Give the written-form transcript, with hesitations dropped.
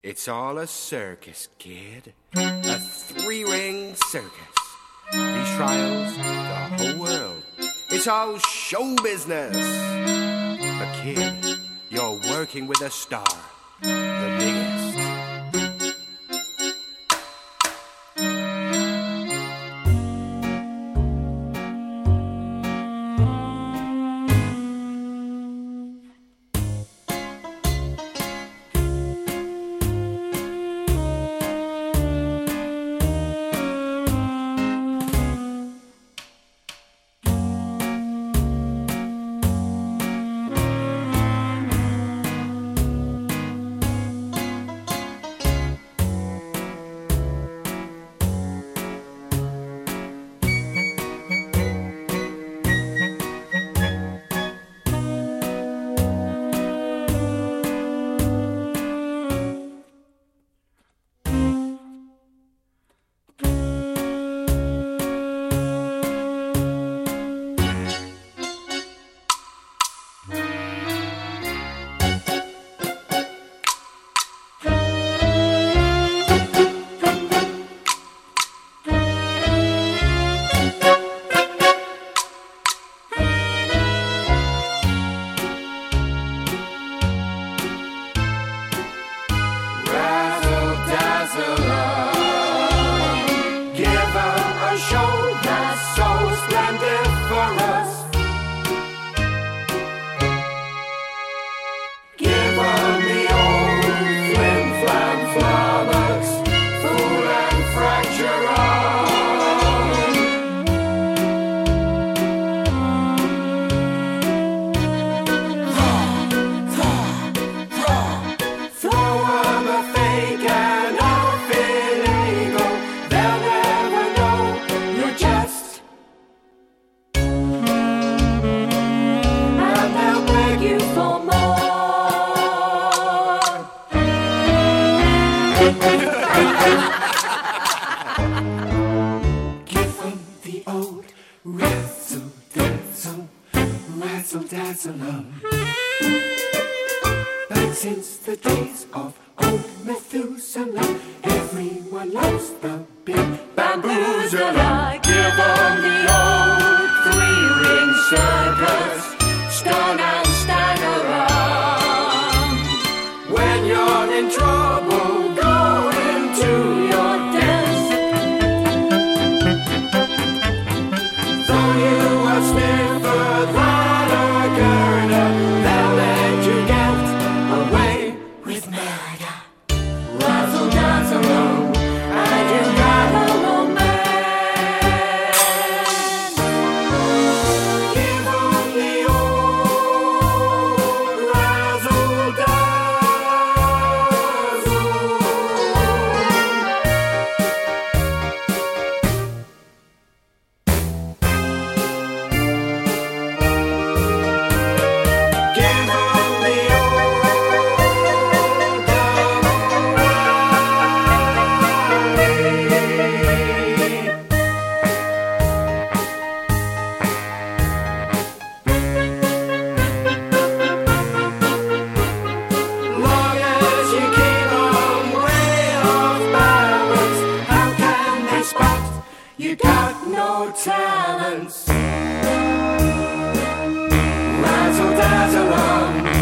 It's all a circus, kid. A three-ring circus. These trials, the whole world. It's all show business. But kid, you're working with a star. The biggest. Back since the days of old Methuselah, everyone loves the big bamboozler. Give 'em the old three-ring circus, stun and stagger around. When you're in trouble, go into your desk. Though you are sniffer than a girder, they'll let you get away with murder. Razzle dazzle, and you got a romance. Give 'em the old razzle dazzle. Give 'em the old long as you keep 'em way off balance, how can they spot you got no talents? Razzle dazzle 'em.